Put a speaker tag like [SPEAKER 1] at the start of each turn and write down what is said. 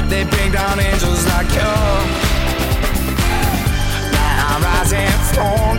[SPEAKER 1] they bring down angels like you. Now I rise and fall.